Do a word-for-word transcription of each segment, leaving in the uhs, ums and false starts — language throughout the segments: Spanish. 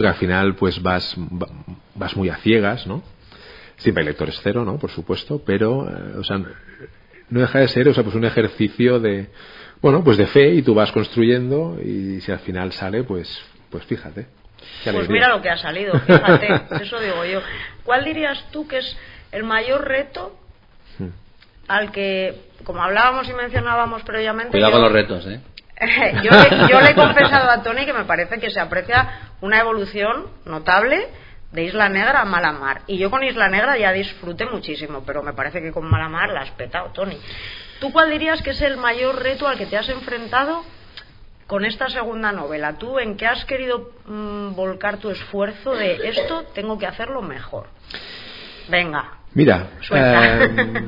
porque al final pues vas vas muy a ciegas, ¿no? Siempre hay lectores cero, ¿no? Por supuesto, pero eh, o sea, no deja de ser, o sea, pues un ejercicio de, bueno, pues de fe, y tú vas construyendo, y si al final sale, pues pues fíjate. Pues mira lo que ha salido, fíjate, eso digo yo. ¿Cuál dirías tú que es el mayor reto al que, como hablábamos y mencionábamos previamente... Cuidado yo, con los retos, ¿eh? yo, le, yo le he confesado a Tony que me parece que se aprecia una evolución notable de Isla Negra a Malamar. Y yo con Isla Negra ya disfruté muchísimo, pero me parece que con Malamar la has petado, Tony. ¿Tú cuál dirías que es el mayor reto al que te has enfrentado con esta segunda novela? ¿Tú en qué has querido mmm, volcar tu esfuerzo de esto tengo que hacerlo mejor? Venga. Mira, eh,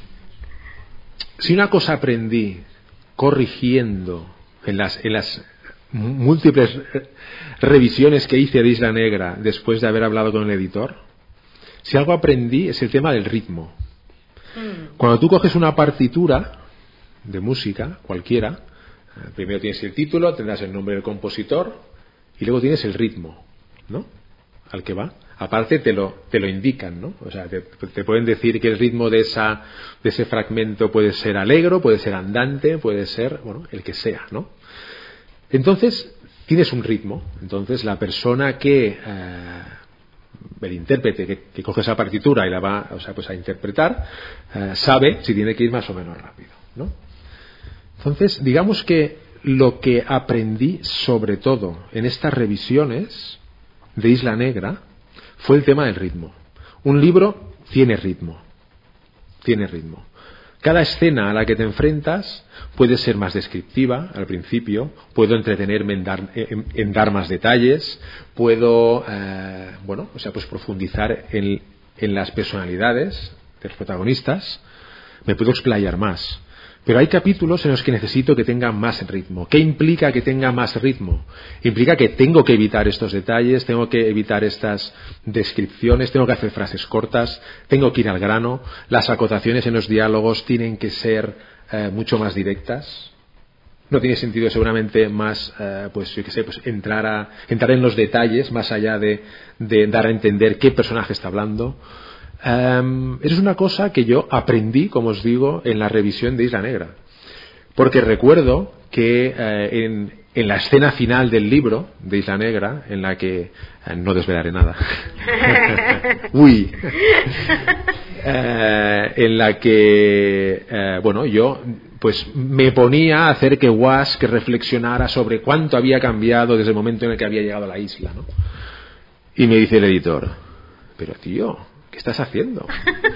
si una cosa aprendí corrigiendo en las, en las múltiples revisiones que hice de Isla Negra después de haber hablado con el editor, si algo aprendí es el tema del ritmo. Mm. Cuando tú coges una partitura de música cualquiera, primero tienes el título, tendrás el nombre del compositor y luego tienes el ritmo, ¿no? Al que va. Aparte te lo te lo indican, ¿no? O sea, te, te pueden decir que el ritmo de esa de ese fragmento puede ser alegro, puede ser andante, puede ser, bueno, el que sea, ¿no? Entonces tienes un ritmo. Entonces la persona que eh, el intérprete que, que coge esa partitura y la va, o sea, pues a interpretar, eh, sabe si tiene que ir más o menos rápido, ¿no? Entonces, digamos que lo que aprendí sobre todo en estas revisiones de Isla Negra fue el tema del ritmo. Un libro tiene ritmo, tiene ritmo. Cada escena a la que te enfrentas puede ser más descriptiva al principio, puedo entretenerme en dar, en, en dar más detalles, puedo, eh, bueno, o sea, pues profundizar en, en las personalidades de los protagonistas, me puedo explayar más. Pero hay capítulos en los que necesito que tenga más ritmo. ¿Qué implica que tenga más ritmo? Implica que tengo que evitar estos detalles, tengo que evitar estas descripciones, tengo que hacer frases cortas, tengo que ir al grano, las acotaciones en los diálogos tienen que ser eh, mucho más directas. No tiene sentido seguramente más, eh, pues yo qué sé, pues entrar a entrar en los detalles más allá de, de dar a entender qué personaje está hablando. Um, eso es una cosa que yo aprendí, como os digo, en la revisión de Isla Negra, porque recuerdo que eh, en, en la escena final del libro de Isla Negra, en la que eh, no desvelaré nada uy eh, en la que eh, bueno, yo pues me ponía a hacer que Wask reflexionara sobre cuánto había cambiado desde el momento en el que había llegado a la isla, ¿no? Y me dice el editor, pero tío, ¿qué estás haciendo?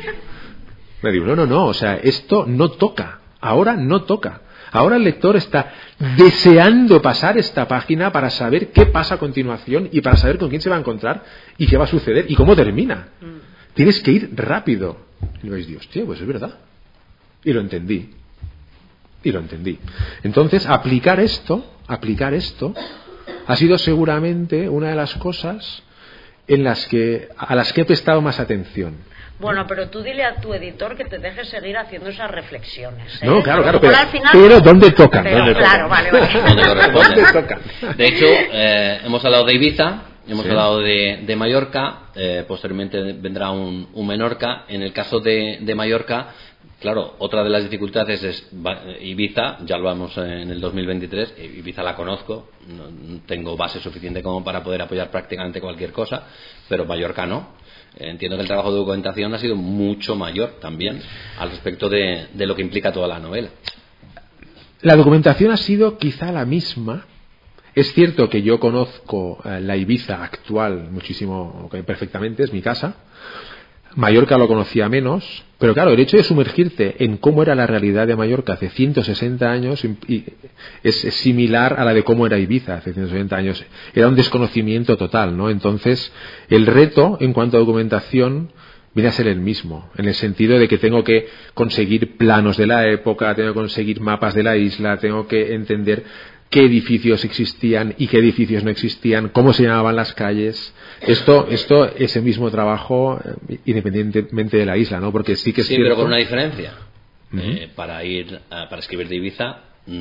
Me digo, no, no, no, o sea, esto no toca, ahora no toca. Ahora el lector está deseando pasar esta página para saber qué pasa a continuación y para saber con quién se va a encontrar y qué va a suceder y cómo termina. Mm. Tienes que ir rápido. Y me digo, hostia, pues es verdad. Y lo entendí. Y lo entendí. Entonces, aplicar esto, aplicar esto, ha sido seguramente una de las cosas en las que a las que he prestado más atención. Bueno, pero tú dile a tu editor que te deje seguir haciendo esas reflexiones, ¿eh? No, claro, claro, pero, al final, pero ¿dónde tocan? Pero, ¿Dónde claro, tocan? vale, vale. ¿Dónde corresponde? ¿Dónde tocan? De hecho, eh, hemos hablado de Ibiza, hemos sí. hablado de, de Mallorca, eh, posteriormente vendrá un, un Menorca. En el caso de, de Mallorca, claro, otra de las dificultades es Ibiza, ya lo vamos en el dos mil veintitrés, Ibiza la conozco, no tengo base suficiente como para poder apoyar prácticamente cualquier cosa, pero Mallorca no. Entiendo que el trabajo de documentación ha sido mucho mayor también al respecto de, de lo que implica toda la novela. La documentación ha sido quizá la misma. Es cierto que yo conozco eh, la Ibiza actual muchísimo, perfectamente, es mi casa. Mallorca lo conocía menos, pero claro, el hecho de sumergirte en cómo era la realidad de Mallorca hace ciento sesenta años es similar a la de cómo era Ibiza hace ciento sesenta años. Era un desconocimiento total, ¿no? Entonces, el reto en cuanto a documentación viene a ser el mismo, en el sentido de que tengo que conseguir planos de la época, tengo que conseguir mapas de la isla, tengo que entender qué edificios existían y qué edificios no existían, cómo se llamaban las calles. Esto, esto es el mismo trabajo eh, independientemente de la isla, ¿no? Porque sí que es sí, cierto. Pero con una diferencia. Uh-huh. Eh, para ir, uh, para escribir de Ibiza, mm,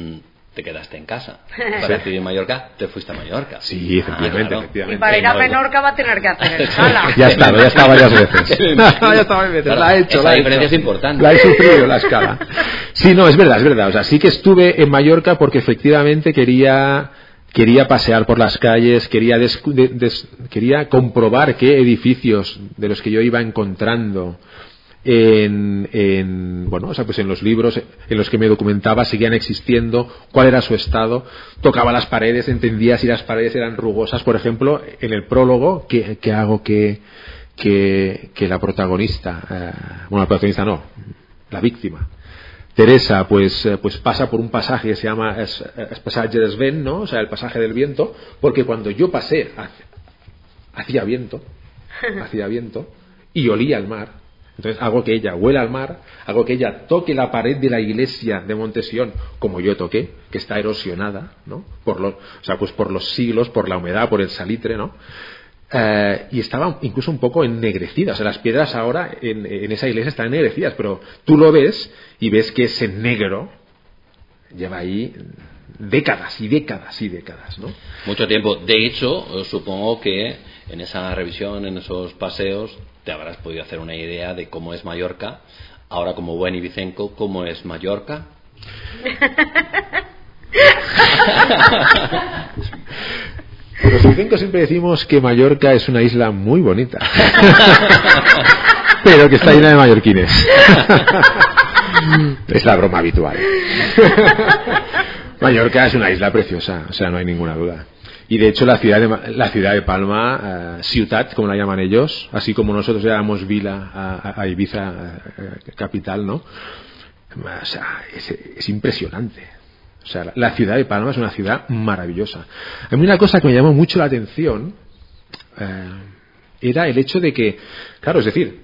te quedaste en casa. Para decidir en Mallorca, te fuiste a Mallorca. Sí, efectivamente, ah, claro. efectivamente. Y para ir a Menorca va a tener que hacer escala. Ya está, ya está varias veces. ya está varias veces, Claro, la he hecho. esa la he diferencia hecho. es importante. La he sufrido, la escala. Sí, no, es verdad, es verdad. O sea, sí que estuve en Mallorca porque efectivamente quería... Quería pasear por las calles, quería, des, de, des, quería comprobar qué edificios de los que yo iba encontrando en, en, bueno, o sea, pues en los libros en los que me documentaba seguían existiendo, cuál era su estado, tocaba las paredes, entendía si las paredes eran rugosas. Por ejemplo, en el prólogo, ¿qué, qué hago que, que, que la protagonista, eh, bueno, la protagonista no, la víctima, Teresa, pues, pues pasa por un pasaje que se llama es, es pasaje del vent, ¿no? O sea, el pasaje del viento, porque cuando yo pasé hacía viento, hacía viento y olía al mar. Entonces hago que ella huela al mar, hago que ella toque la pared de la iglesia de Montesión, como yo toqué, que está erosionada, ¿no? Por los, o sea, pues por los siglos, por la humedad, por el salitre, ¿no? Uh, y estaba incluso un poco ennegrecida. O sea, las piedras ahora en, en esa iglesia están ennegrecidas, pero tú lo ves y ves que ese negro lleva ahí décadas y décadas y décadas, ¿no? Mucho tiempo. De hecho, supongo que en esa revisión, en esos paseos, te habrás podido hacer una idea de cómo es Mallorca. Ahora, como buen ibicenco, ¿cómo es Mallorca? Los ibicencos siempre decimos que Mallorca es una isla muy bonita, pero que está llena de mallorquines. Es la broma habitual. Mallorca es una isla preciosa, o sea, no hay ninguna duda. Y de hecho la ciudad de, la ciudad de Palma, uh, ciutat, como la llaman ellos, así como nosotros llamamos vila a, a Ibiza, uh, capital, ¿no? O sea, es, es impresionante. O sea, la ciudad de Palma es una ciudad maravillosa. A mí una cosa que me llamó mucho la atención eh, era el hecho de que, claro, es decir,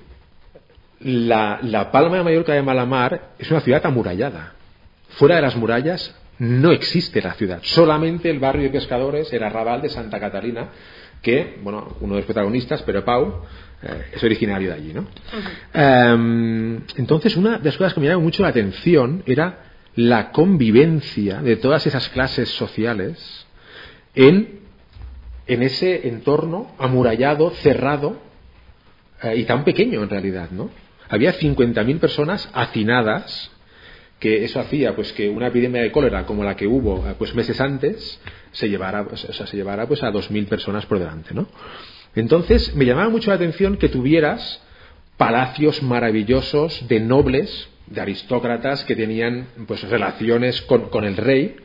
la, la Palma de Mallorca de Malamar es una ciudad amurallada. Fuera de las murallas no existe la ciudad. Solamente el barrio de pescadores, el arrabal de Santa Catalina, que, bueno, uno de los protagonistas, Pere Pau, eh, es originario de allí, ¿no? Uh-huh. Eh, entonces, una de las cosas que me llamó mucho la atención era la convivencia de todas esas clases sociales en, en ese entorno amurallado, cerrado eh, y tan pequeño en realidad, ¿no? Había cincuenta mil personas hacinadas, que eso hacía pues que una epidemia de cólera como la que hubo pues meses antes se llevara, o sea, se llevara pues a dos mil personas por delante, ¿no? Entonces me llamaba mucho la atención que tuvieras palacios maravillosos de nobles, de aristócratas que tenían pues relaciones con, con el rey,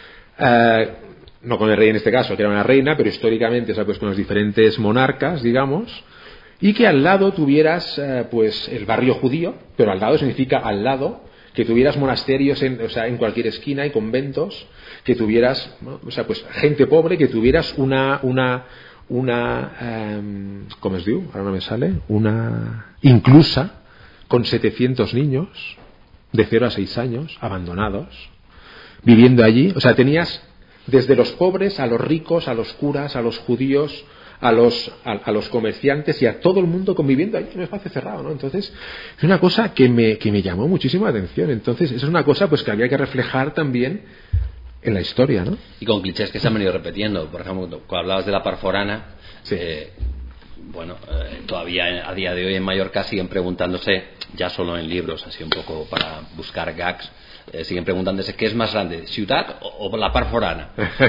eh, no con el rey en este caso, que era una reina, pero históricamente, o sea, pues con los diferentes monarcas, digamos, y que al lado tuvieras eh, pues el barrio judío, pero al lado significa al lado, que tuvieras monasterios en, o sea, en cualquier esquina y conventos, que tuvieras, ¿no? O sea, pues gente pobre, que tuvieras una una una eh, ¿cómo es diu? Ahora no me sale, una inclusa con setecientos niños de cero a seis años abandonados viviendo allí. O sea, tenías desde los pobres a los ricos, a los curas, a los judíos, a los a, a los comerciantes y a todo el mundo conviviendo allí en un espacio cerrado, ¿no? Entonces es una cosa que me que me llamó muchísimo la atención. Entonces eso es una cosa pues que había que reflejar también en la historia, ¿no? Y con clichés que se han venido repitiendo. Por ejemplo, cuando hablabas de la parforana, sí. eh, bueno, eh, todavía a día de hoy en Mallorca siguen preguntándose, ya solo en libros, así un poco para buscar gags, eh, siguen preguntándose qué es más grande, ciudad o, o la parforana.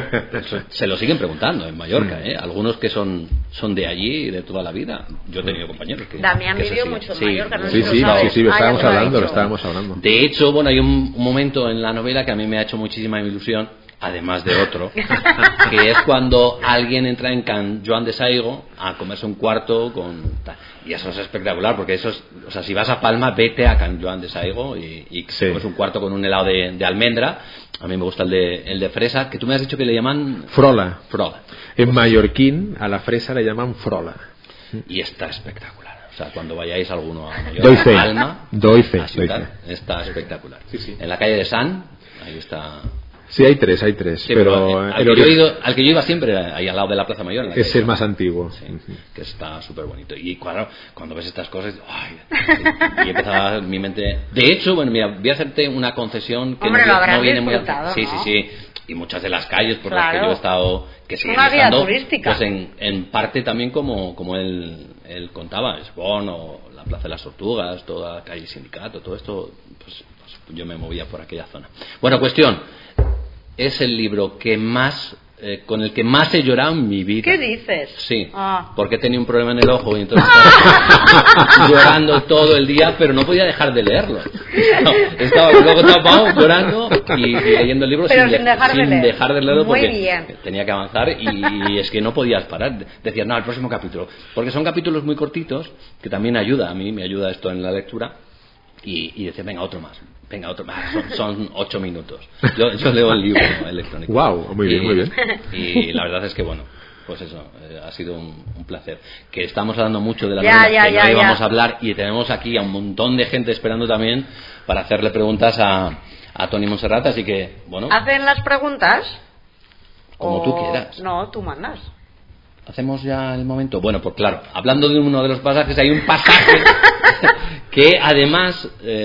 Se lo siguen preguntando en Mallorca, ¿eh? Algunos que son son de allí de toda la vida. Yo he tenido compañeros que Damián que vivió mucho en sí, Mallorca, no sí, sé sí, si lo sí, sabes. sí, lo estábamos Ah, ya me lo ha hablando, lo dicho. estábamos hablando. De hecho, bueno, hay un, un momento en la novela que a mí me ha hecho muchísima ilusión, además de otro, que es cuando alguien entra en Can Joan de Saigo a comerse un cuarto con tal. Y eso es espectacular, porque eso es, o sea, si vas a Palma, vete a Can Joan de Saigo y, y sí. comes un cuarto con un helado de, de almendra. A mí me gusta el de, el de fresa, que tú me has dicho que le llaman Frola. Frola. En mallorquín a la fresa le llaman frola. Y está espectacular. O sea, cuando vayáis alguno a Mallorca, Doy fe. Palma, Doy fe, la ciudad, doy fe. está espectacular. Sí, sí. En la calle de San, ahí está. Sí, hay tres, hay tres. Sí, pero pero, eh, al, que yo he ido, al que yo iba siempre, ahí al lado de la Plaza Mayor. En la es el más antiguo. Sí, que está súper bonito. Y claro, cuando ves estas cosas, ¡ay! Y empezaba mi mente... De hecho, bueno, mira, voy a hacerte una concesión que Hombre, no, lo no viene muy... disfrutado, Sí, ¿no? sí, sí. Y muchas de las calles por Claro. las que yo he estado... Que siguen Una guía estando, turística. pues en, en parte también como, como él, él contaba, Esbón o la Plaza de las Tortugas, toda la calle Sindicato, todo esto, pues, pues yo me movía por aquella zona. Bueno, cuestión... Es el libro que más eh, con el que más he llorado en mi vida. ¿Qué dices? Sí, ah. porque tenía un problema en el ojo y entonces estaba llorando todo el día, pero no podía dejar de leerlo. No, estaba luego tapado llorando y, y leyendo el libro pero sin, sin, dejar, sin de leer. dejar de leerlo. Muy porque bien. tenía que avanzar y, y es que no podías parar. Decías, no, el próximo capítulo. Porque son capítulos muy cortitos, que también ayuda, a mí me ayuda esto en la lectura. Y, y decía, venga, otro más, venga, otro más, son, son ocho minutos. Yo, yo leo el libro electrónico. Wow, muy bien, y, muy bien. Y la verdad es que, bueno, pues eso, eh, ha sido un, un placer. Que estamos hablando mucho de la ya, novela, ya, que ya, no íbamos ya. a hablar, y tenemos aquí a un montón de gente esperando también para hacerle preguntas a, a Toni Montserrat, así que, bueno. ¿Hacen las preguntas? Como o... tú quieras. No, tú mandas. ¿Hacemos ya el momento? Bueno, pues claro, hablando de uno de los pasajes, hay un pasaje que además,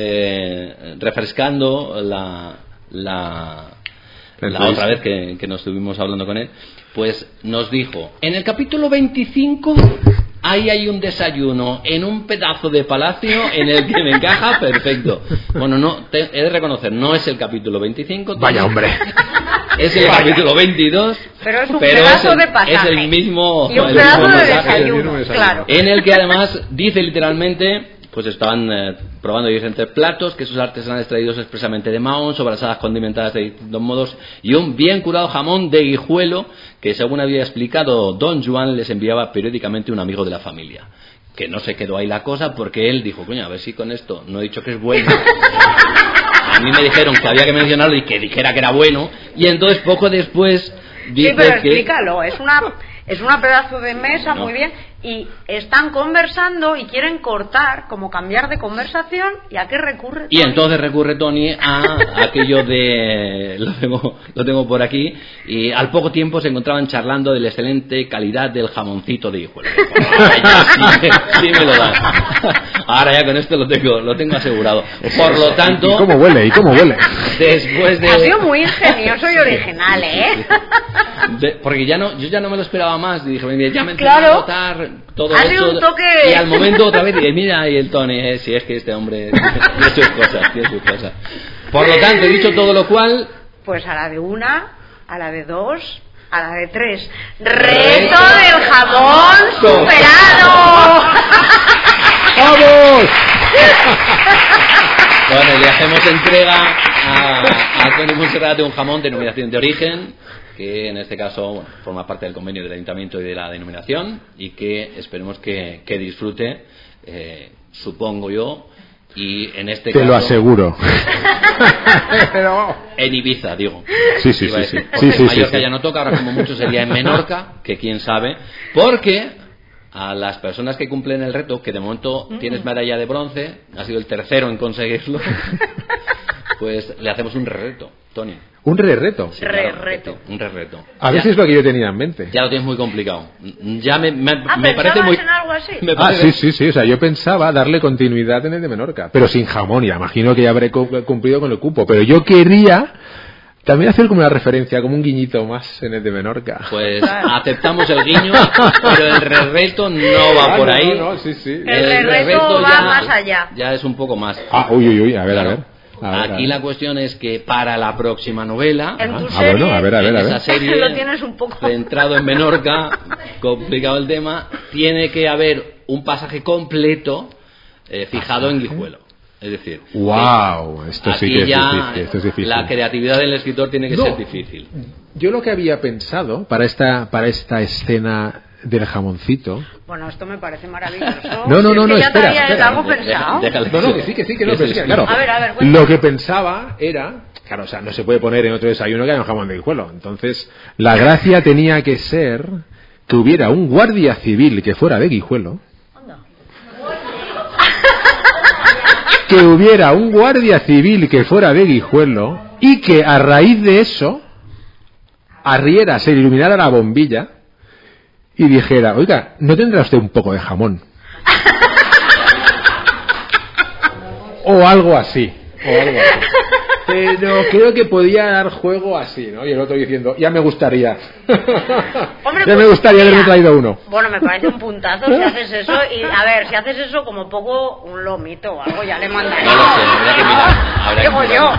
eh, refrescando la, la, la otra vez que, que nos estuvimos hablando con él, pues nos dijo, en el capítulo veinticinco ahí hay un desayuno en un pedazo de palacio en el que me encaja perfecto. Bueno, no, te, he de reconocer, no es el capítulo veinticinco. Vaya, hombre. Es el Vaya. capítulo veintidós. Pero es un pero pedazo es el, de pasaje. Es el mismo. Y un el pedazo mismo de mensaje. desayuno, claro. En el que además dice literalmente, pues estaban eh, probando diferentes platos, quesos artesanales traídos expresamente de Mahón, sobrasadas condimentadas de distintos modos y un bien curado jamón de Guijuelo que, según había explicado Don Juan, les enviaba periódicamente un amigo de la familia. Que no se quedó ahí la cosa porque él dijo, coño, a ver si con esto no he dicho que es bueno. A mí me dijeron que había que mencionarlo y que dijera que era bueno, y entonces poco después dice sí, pero que... explícalo, es una es una pedazo de mesa, no. muy bien, y están conversando y quieren cortar, como cambiar de conversación, ¿y a qué recurre Toni? Y entonces recurre Toni a aquello de... Lo tengo, lo tengo por aquí, y al poco tiempo se encontraban charlando de la excelente calidad del jamoncito de Guijuelo. Sí, sí me lo dan. Ahora ya con esto lo tengo, lo tengo asegurado. Por lo tanto... ¿Y cómo huele? ¿Y cómo huele? Después de... Ha sido muy ingenioso y original, ¿eh? De, porque ya no, yo ya no me lo esperaba más y dije, mira, ya me empezó Claro. a notar todo Ha esto sido un toque... y al momento otra vez dije, mira, y el Toni, eh, si es que este hombre tiene sus cosas, tiene sus cosas. Por lo tanto, he dicho todo lo cual... Pues a la de una, a la de dos, a la de tres. ¡Reto del jamón superado! ¡Vamos! Bueno, le hacemos entrega a, a Toni Montserrat de un jamón de denominación de origen, que en este caso, bueno, forma parte del convenio del ayuntamiento y de la denominación, y que esperemos que, que disfrute, eh, supongo yo, y en este Te caso... lo aseguro. En Ibiza, digo. Sí, sí, Iba a sí, decir, sí. porque Sí, sí, en Mallorca sí, sí. ya no toca, ahora como mucho sería en Menorca, que quién sabe, porque a las personas que cumplen el reto, que de momento Mm. tienes medalla de bronce, ha sido el tercero en conseguirlo, pues le hacemos un re-reto, Toni. Un re-reto. Sí, claro, Re-reto. un re-reto. A Ya- veces es lo que yo tenía en mente. Ya lo tienes muy complicado. Ya me, me, Ah, me parece muy... ¿pensabas en algo así? me Ah, parece- sí, sí, sí. O sea, yo pensaba darle continuidad en el de Menorca, pero sin jamón. Y imagino que ya habré cu- cumplido con el cupo. Pero yo quería también hacer como una referencia, como un guiñito más en el de Menorca. Pues aceptamos el guiño, pero el re-reto no va Ah, por no, ahí. no, no, sí, sí. El re-reto re-reto va ya- más allá. Ya es un poco más. Ah, uy, uy, uy. A ver, Claro. a ver. A ver, a Aquí ver. la cuestión es que para la próxima novela, En tu Ah, serie, bueno, a ver, a ver, en a esa ver. serie, Lo tienes un poco- centrado en Menorca, complicado el tema, tiene que haber un pasaje completo eh, fijado en Guijuelo. Es decir, Wow, esto sí aquí que es ya difícil, esto es difícil. la creatividad del escritor tiene que No. ser difícil. Yo lo que había pensado para esta para esta escena del jamoncito. Bueno, esto me parece maravilloso. No, no, Si no, es que no, ya espera, te habías espera. algo Deja- pensado. déjale. No, no, que sí, que sí, que no, Sí, pero sí, sí, sí. claro. A ver, a ver, cuéntame. Lo que pensaba era, claro, o sea, no se puede poner en otro desayuno que haya un jamón de Guijuelo. Entonces, la gracia tenía que ser que hubiera un guardia civil que fuera de Guijuelo, Anda. que hubiera un guardia civil que fuera de Guijuelo y que a raíz de eso a Riera se iluminara la bombilla y dijera, oiga, ¿no tendrá usted un poco de jamón? o algo así o algo así. Pero creo que podía dar juego así, ¿no? Y el otro diciendo, ya me gustaría. Hombre, ya pues, me gustaría mira, haberme traído uno. Bueno, me parece un puntazo si haces eso. Y a ver, si haces eso como poco un lomito o algo, ya le mandaría. No lo sé, habrá que mirar. Habrá que Digo yo. mirar.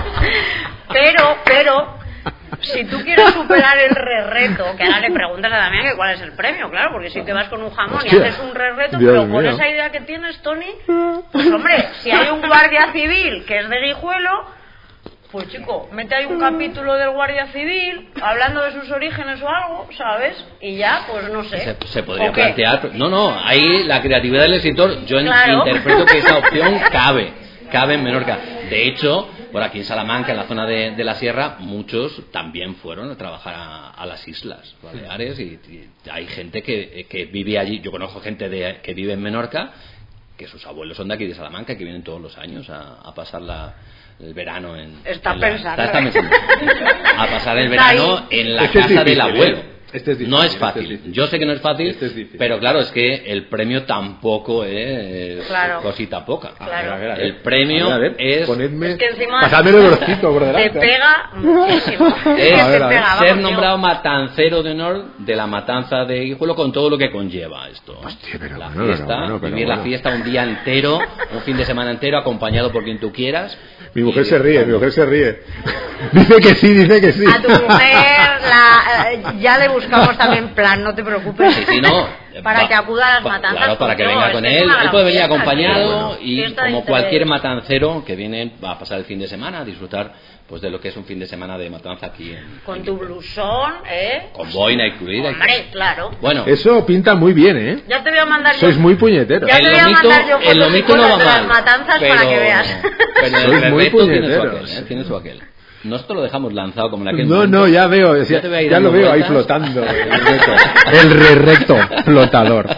Pero, pero, si tú quieres superar el re-reto, que ahora le preguntas a Damián que cuál es el premio, claro, porque si te vas con un jamón Hostia, y haces un re-reto, Dios pero con mío. esa idea que tienes, Tony, pues hombre, si hay un guardia civil que es de Guijuelo, pues chico, mete ahí un capítulo del Guardia Civil hablando de sus orígenes o algo, ¿sabes? Y ya, pues no sé. Se, se podría ¿O qué? plantear. No, no, ahí la creatividad del escritor, yo en- Claro. interpreto que esa opción cabe, cabe en Menorca. De hecho, por aquí en Salamanca, en la zona de, de la sierra, muchos también fueron a trabajar a, a las islas Baleares y, y hay gente que, que vive allí. Yo conozco gente de, que vive en Menorca, que sus abuelos son de aquí de Salamanca, que vienen todos los años a, a pasar la el verano en, Está en la- pensando, está- está ¿eh? pensando. a pasar el Está verano ahí. en la Este es casa del difícil, abuelo. ¿eh? Este es difícil, no es este fácil. es difícil. Yo sé que no es fácil, Este es difícil. pero claro, es que el premio tampoco es Claro. cosita poca. Claro. A ver, a ver, a ver. El premio A ver, a ver, es, ponedme, Es que encima pasadme el brocito por te delante. pega muchísimo. es Que A ver, te a ver. pega, vamos, ser tío. nombrado matancero de honor de la matanza de Guijuelo con todo lo que conlleva esto. Hostia, pero la bueno, fiesta, pero bueno, pero vivir la bueno. fiesta un día entero, un fin de semana entero, acompañado por quien tú quieras. Mi mujer Y- se ríe, mi mujer se ríe. Dice que sí, dice que sí. A tu mujer la, eh, ya le buscamos también plan, no te preocupes. Sí, sí, no. Para Va- que acuda a las pa- matanzas. Claro, para que pues, venga no, con es que es él. una Él gran puede venir fiesta, acompañado tío. y Fiesta de como interés. cualquier matancero que viene a pasar el fin de semana, a disfrutar pues de lo que es un fin de semana de matanza aquí en, Con en tu Guijuelo. blusón, ¿eh? Con boina incluida. y Hombre, todo. claro. Bueno, Eso pinta muy bien, ¿eh? Ya te voy a mandar yo. Sois muy puñeteros. Ya te el voy a lomito, mandar yo el fotos lomito y no va cosas de las mal, matanzas pero, para que veas. pero el Sois muy reto tiene su puñeteros. aquel, ¿eh? Tiene su aquel. Nosotros lo dejamos lanzado como en aquel No, momento. no, ya veo, ya, Yo te voy a ir ya lo dando veo ahí vueltas. flotando. El reto, el re-recto flotador.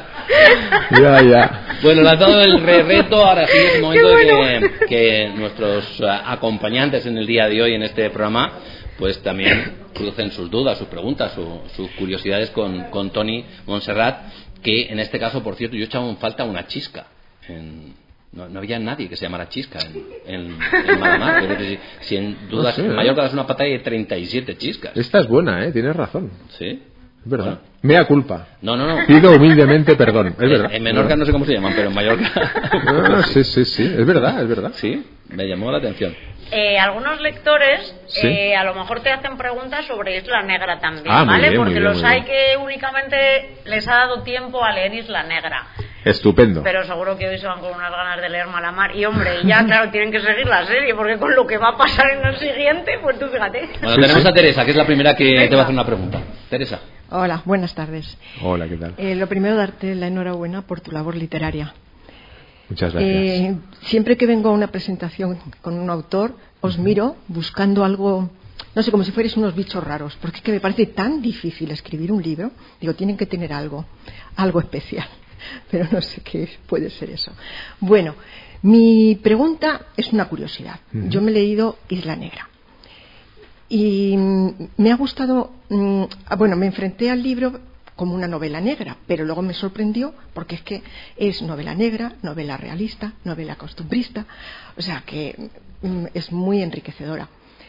Ya, ya. Bueno, lanzado el re reto, ahora sí es el momento de que, que nuestros uh, acompañantes en el día de hoy en este programa pues también crucen sus dudas, sus preguntas, su- sus curiosidades con, con Tony Montserrat, que en este caso, por cierto, yo echaba en falta una chisca. En- no, no había nadie que se llamara chisca en, en, en Malamar. Pero que si, si en dudas, No sé, en ¿eh? Mallorca es una batalla de treinta y siete chiscas. Esta es buena, ¿eh? Tienes razón. ¿Sí? Es verdad. Bueno. Mea culpa. No, no, no. Pido humildemente perdón. Es En- verdad. En Menorca no sé cómo se llaman, pero en Mallorca. Ah, sí, sí, sí. Es verdad, es verdad. Sí, me llamó la atención. Eh, algunos lectores Sí. eh, a lo mejor te hacen preguntas sobre Isla Negra también, Ah, muy ¿vale? bien, muy Porque bien, los muy hay bien. que únicamente les ha dado tiempo a leer Isla Negra. Estupendo. Pero seguro que hoy se van con unas ganas de leer Malamar. Y hombre, ya claro, tienen que seguir la serie, porque con lo que va a pasar en el siguiente, pues tú fíjate. Bueno, Sí, tenemos sí. a Teresa, que es la primera que Venga. te va a hacer una pregunta. Teresa. Hola, buenas tardes. Hola, ¿qué tal? Eh, lo primero, darte la enhorabuena por tu labor literaria. Muchas gracias. Eh, siempre que vengo a una presentación con un autor, os miro buscando algo, no sé, como si fuerais unos bichos raros, porque es que me parece tan difícil escribir un libro. Digo, tienen que tener algo, algo especial, pero no sé qué puede ser eso. Bueno, mi pregunta es una curiosidad. Ujú. Yo me he leído Isla Negra. Y mm, me ha gustado, mm, ah, bueno, me enfrenté al libro como una novela negra, pero luego me sorprendió porque es que es novela negra, novela realista, novela costumbrista, o sea que mm, es muy enriquecedora.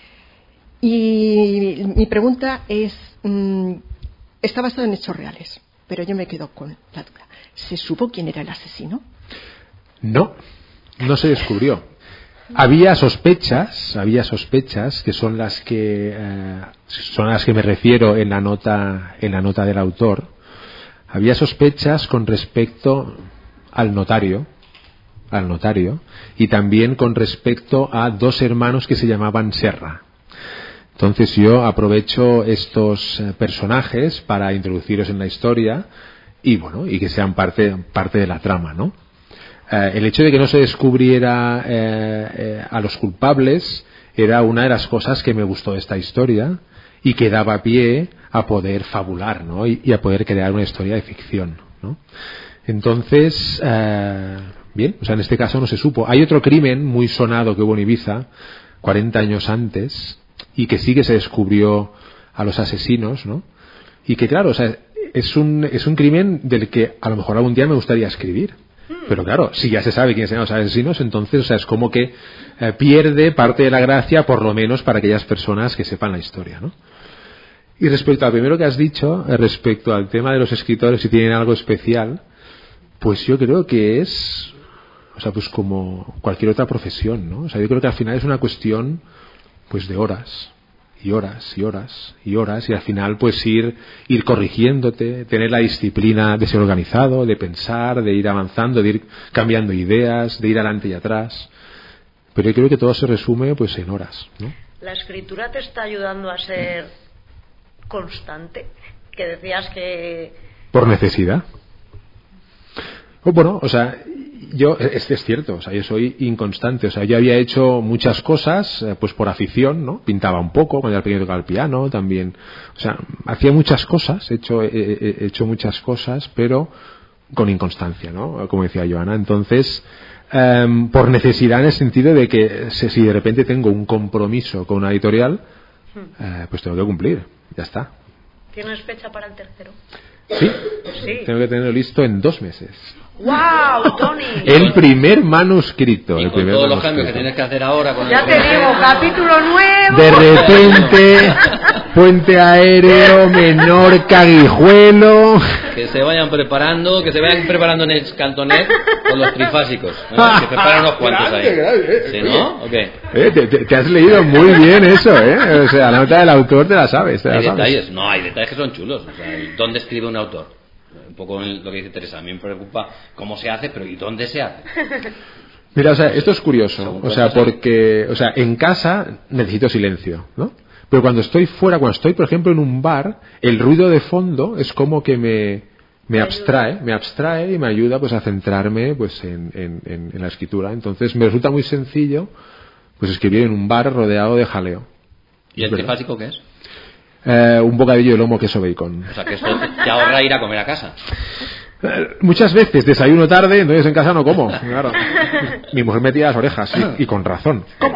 Y mi pregunta es, mm, está basado en hechos reales, pero yo me quedo con la duda. ¿Se supo quién era el asesino? No, no se descubrió. Había sospechas, había sospechas que son las que eh, son a las que me refiero en la nota en la nota del autor. Había sospechas con respecto al notario, al notario, y también con respecto a dos hermanos que se llamaban Serra. Entonces yo aprovecho estos eh, personajes para introduciros en la historia y bueno, y que sean parte parte de la trama, ¿no? Eh, el hecho de que no se descubriera eh, eh, a los culpables era una de las cosas que me gustó de esta historia y que daba pie a poder fabular, ¿no? y, y a poder crear una historia de ficción, ¿no? Entonces, eh, bien, o sea, en este caso no se supo. Hay otro crimen muy sonado que hubo en Ibiza cuarenta años antes y que sí que se descubrió a los asesinos, ¿no? Y que claro, o sea, es un, es un crimen del que a lo mejor algún día me gustaría escribir. Pero claro, si ya se sabe quiénes eran los asesinos, entonces, o sea, es como que eh, pierde parte de la gracia, por lo menos para aquellas personas que sepan la historia, ¿no? Y respecto al primero que has dicho, eh, respecto al tema de los escritores, si tienen algo especial, pues yo creo que es, o sea, pues como cualquier otra profesión, ¿no? O sea, yo creo que al final es una cuestión, pues, de horas. Y horas, y horas, y horas, y al final pues ir, ir corrigiéndote, tener la disciplina de ser organizado, de pensar, de ir avanzando, de ir cambiando ideas, de ir adelante y atrás. Pero yo creo que todo se resume pues en horas, ¿no? ¿La escritura te está ayudando a ser constante? Que decías que... Por necesidad. Oh, bueno, o sea, yo, es, es cierto, o sea, yo soy inconstante, o sea, yo había hecho muchas cosas, eh, pues por afición, ¿no? Pintaba un poco, cuando era pequeño tocaba el piano, también, o sea, hacía muchas cosas, he hecho, he, he hecho muchas cosas, pero con inconstancia, ¿no? Como decía Joana, entonces, eh, por necesidad en el sentido de que si de repente tengo un compromiso con una editorial, eh, pues tengo que cumplir, ya está. ¿Tienes fecha para el tercero? Sí, sí. Tengo que tenerlo listo en dos meses. ¡Wow, Tony! El primer manuscrito. Y el con primer todos manuscrito. los cambios que tienes que hacer ahora. Con ya el... te digo, capítulo nuevo. De repente, Puente Aéreo, Menorca, Guijuelo. Que se vayan preparando, que se vayan preparando en el Cantonet con los trifásicos. ¿eh? Que preparan unos cuantos Grande, ahí. grande, ¿Sí, no? ¿O qué? Eh, te, te, te has leído muy bien eso, ¿eh? O sea, la nota del autor te la sabes. Te la Hay sabes. detalles, no, hay detalles que son chulos. O sea, el ¿dónde escribe un autor? Un poco lo que dice Teresa, a mí me preocupa cómo se hace, pero ¿y dónde se hace? Mira, o sea, esto es curioso, Según o sea, cuentas, porque, o sea, en casa necesito silencio, ¿no? Pero cuando estoy fuera, cuando estoy, por ejemplo, en un bar, el ruido de fondo es como que me, me abstrae, me abstrae y me ayuda, pues, a centrarme, pues, en, en, en, en la escritura. Entonces, me resulta muy sencillo, pues, escribir en un bar rodeado de jaleo. ¿Y el ¿verdad? trifásico qué es? Eh, un bocadillo de lomo, queso, bacon. O sea, que esto te ahorra ir a comer a casa. Eh, Muchas veces desayuno tarde, entonces en casa no como. Claro. Mi mujer me tira las orejas y, y con razón. ¿Cómo?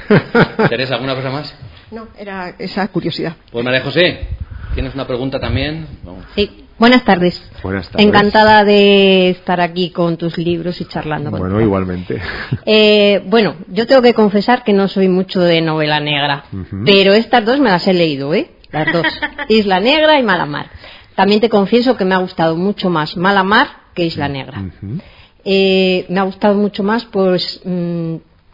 Teresa, ¿alguna cosa más? No, era esa curiosidad. Pues María José, ¿tienes una pregunta también? Vamos. Sí, buenas tardes. Buenas tardes. Encantada de estar aquí con tus libros y charlando Bueno, contigo. igualmente. Eh, bueno, yo tengo que confesar que no soy mucho de novela negra, Ujú. pero estas dos me las he leído, ¿eh? Las dos, Isla Negra y Malamar. También te confieso que me ha gustado mucho más Malamar que Isla Negra. Ujú. Eh, me ha gustado mucho más pues mm,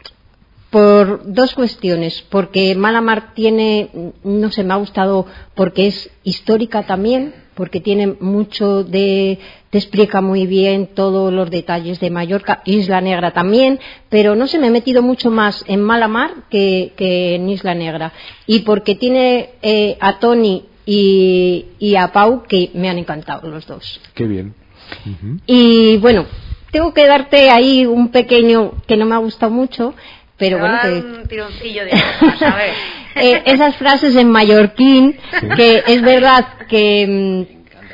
por dos cuestiones, porque Malamar tiene, no sé, me ha gustado porque es histórica también, porque tiene mucho de, te explica muy bien todos los detalles de Mallorca, Isla Negra también, pero no sé, me he metido mucho más en Malamar que, que en Isla Negra, y porque tiene eh, a Tony y, y a Pau que me han encantado los dos. Qué bien. Ujú. Y bueno, tengo que darte ahí un pequeño que no me ha gustado mucho, pero Te bueno, va a dar que un tironcillo de orejas, a ver. eh, esas frases en mallorquín, que es verdad que,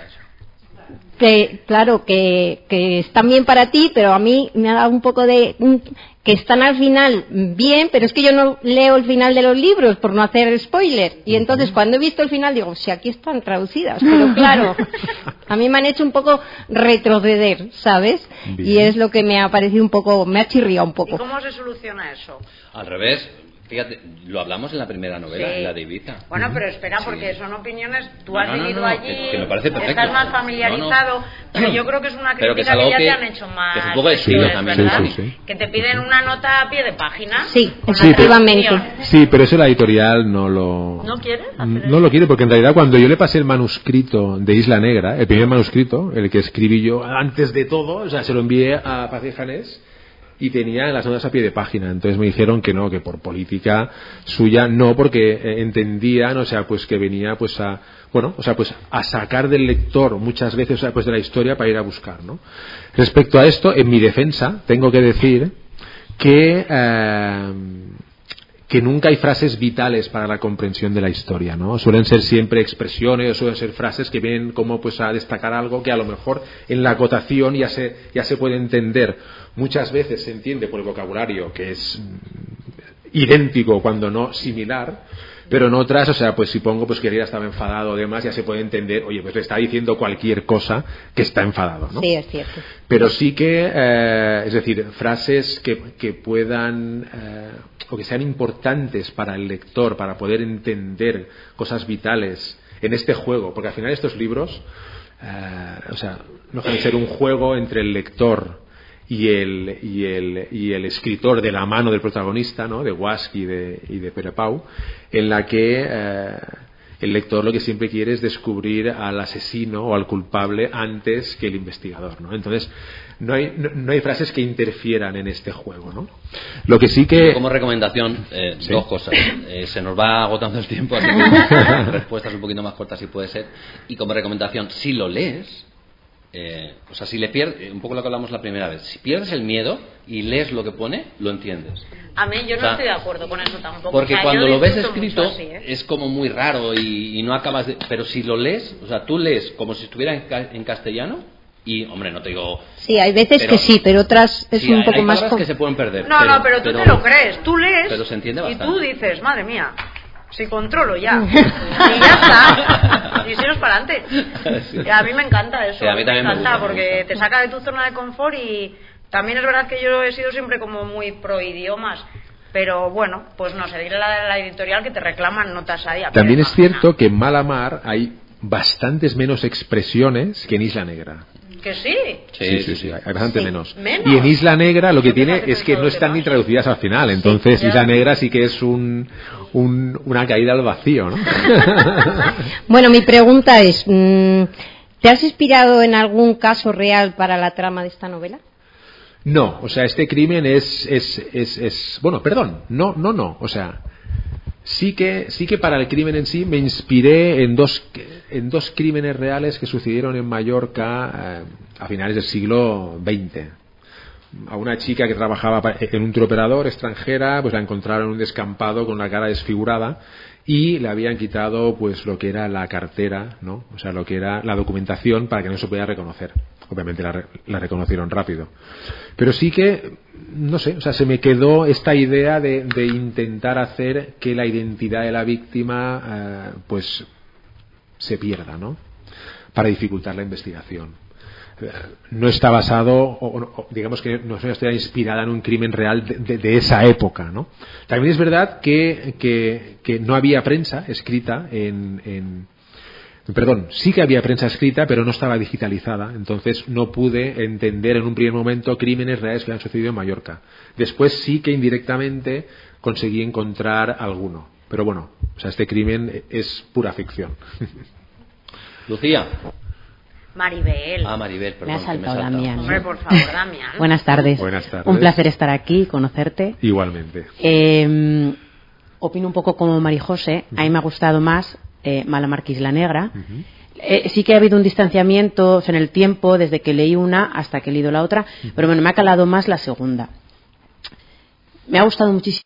mm, que claro, que, que están bien para ti, pero a mí me ha dado un poco de... mm, que están al final bien, pero es que yo no leo el final de los libros por no hacer spoiler. Y entonces cuando he visto el final digo, si aquí están traducidas, pero claro, a mí me han hecho un poco retroceder, ¿sabes? Bien. Y es lo que me ha parecido un poco, me ha chirriado un ¿Y poco. cómo se soluciona eso? Al revés, fíjate, lo hablamos en la primera novela, Sí. en la de Ibiza. Bueno, pero espera, Sí. porque son opiniones, tú No, has no, no, vivido no, allí, que- que me parece perfecto. estás más familiarizado, No, no. pero yo creo que es una Pero que crítica es que, algo ya que- te han hecho más que es un poco de estilo lectores, también, ¿verdad? ¿no? Sí, sí, sí. Que te piden una nota a pie de página. Sí, con Sí, pero- efectivamente. Sí, pero eso la editorial no lo... ¿No quieres hacer No eso? lo quiere, porque en realidad cuando yo le pasé el manuscrito de Isla Negra, el primer manuscrito, el que escribí yo antes de todo, o sea, se lo envié a Paz y Janés y tenía las notas a pie de página. Entonces me dijeron que no, que por política suya no, porque eh, entendían, o sea, pues que venía pues a, bueno, o sea, pues a sacar del lector muchas veces, o sea, pues de la historia para ir a buscar, ¿no? Respecto a esto, en mi defensa, tengo que decir que eh, que nunca hay frases vitales para la comprensión de la historia, ¿no? Suelen ser siempre expresiones, o suelen ser frases que vienen como pues a destacar algo que a lo mejor en la acotación ya se, ya se puede entender. Muchas veces se entiende por el vocabulario que es mm, idéntico cuando no similar, Pero en otras, o sea, pues si pongo pues que Herrera estaba enfadado o demás, ya se puede entender, oye, pues le está diciendo cualquier cosa que está enfadado, ¿no? Sí, es cierto. Pero sí que, eh, es decir, frases que, que puedan, eh, o que sean importantes para el lector, para poder entender cosas vitales en este juego, porque al final estos libros, eh, o sea, no dejan de ser un juego entre el lector y el, y el, y el escritor de la mano del protagonista, ¿no? De Guasch y de, y de Pere Pau, en la que eh, el lector lo que siempre quiere es descubrir al asesino o al culpable antes que el investigador, ¿no? Entonces, no hay, no, no hay frases que interfieran en este juego, ¿no? Lo que sí que... Como recomendación, eh, ¿sí? Dos cosas. Eh, se nos va agotando el tiempo, así que respuestas un poquito más cortas si puede ser. Y como recomendación, si lo lees... Eh, o sea, si le pierdes, un poco lo que hablamos la primera vez, si pierdes el miedo y lees lo que pone, lo entiendes. A mí yo no o sea, estoy de acuerdo con eso tampoco. Porque o sea, cuando lo ves escrito así, ¿eh? es como muy raro y, y no acabas de... Pero si lo lees, o sea, tú lees como si estuviera en, ca- en castellano y, hombre, no te digo... Sí, hay veces pero, que sí, pero otras es sí, un hay, poco hay más... palabras que se pueden perder. No, pero, no, pero tú pero, te lo crees, tú lees pero se entiende y bastante. tú dices, madre mía, si controlo ya, y ya está, y sigas para adelante. Sí. Y a mí me encanta eso, Sí, a mí también me me encanta gusta, me porque gusta. te saca de tu zona de confort y también es verdad que yo he sido siempre como muy pro idiomas, pero bueno, pues no sé, diré la, la editorial que te reclaman notas ahí. También es cierto que en Malamar hay bastantes menos expresiones que en Isla Negra. Que sí. Sí, sí, sí, sí, hay bastante Sí. menos. Menos. Y en Isla Negra lo que tiene Fíjate es que todo no lo están demás. ni traducidas al final, entonces Sí, ya. Isla Negra sí que es un, un, una caída al vacío, ¿no? Bueno, mi pregunta es, mm, ¿te has inspirado en algún caso real para la trama de esta novela? No, o sea, este crimen es, es, es, es bueno, perdón, no, no, no, o sea, sí que, sí que para el crimen en sí me inspiré en dos, en dos crímenes reales que sucedieron en Mallorca eh, a finales del siglo veinte. A una chica que trabajaba pa- en un turoperador extranjera, pues la encontraron en un descampado con la cara desfigurada y le habían quitado pues lo que era la cartera, ¿no? O sea, lo que era la documentación para que no se pudiera reconocer. Obviamente la, re- la reconocieron rápido. Pero sí que, no sé, o sea, se me quedó esta idea de, de intentar hacer que la identidad de la víctima eh, pues se pierda, ¿no? Para dificultar la investigación. No está basado, o, o, digamos que no está inspirada en un crimen real de, de, de esa época, ¿no? También es verdad que, que, que no había prensa escrita en, en perdón, sí que había prensa escrita, pero no estaba digitalizada, entonces no pude entender en un primer momento crímenes reales que han sucedido en Mallorca. Después sí que indirectamente conseguí encontrar alguno, pero bueno, o sea, este crimen es pura ficción. Lucía. Maribel. Ah, Maribel, perdón. Me ha que saltado he Damián. Hombre, por favor, Damián. Buenas tardes. Buenas tardes. Un placer estar aquí, conocerte. Igualmente. Eh, opino un poco como Marijose. A mí me ha gustado más eh, Malamar que Isla Negra. Uh-huh. Eh, sí que ha habido un distanciamiento o sea, en el tiempo desde que leí una hasta que he leído la otra, uh-huh. Pero bueno, me ha calado más la segunda. Me ha gustado muchísimo.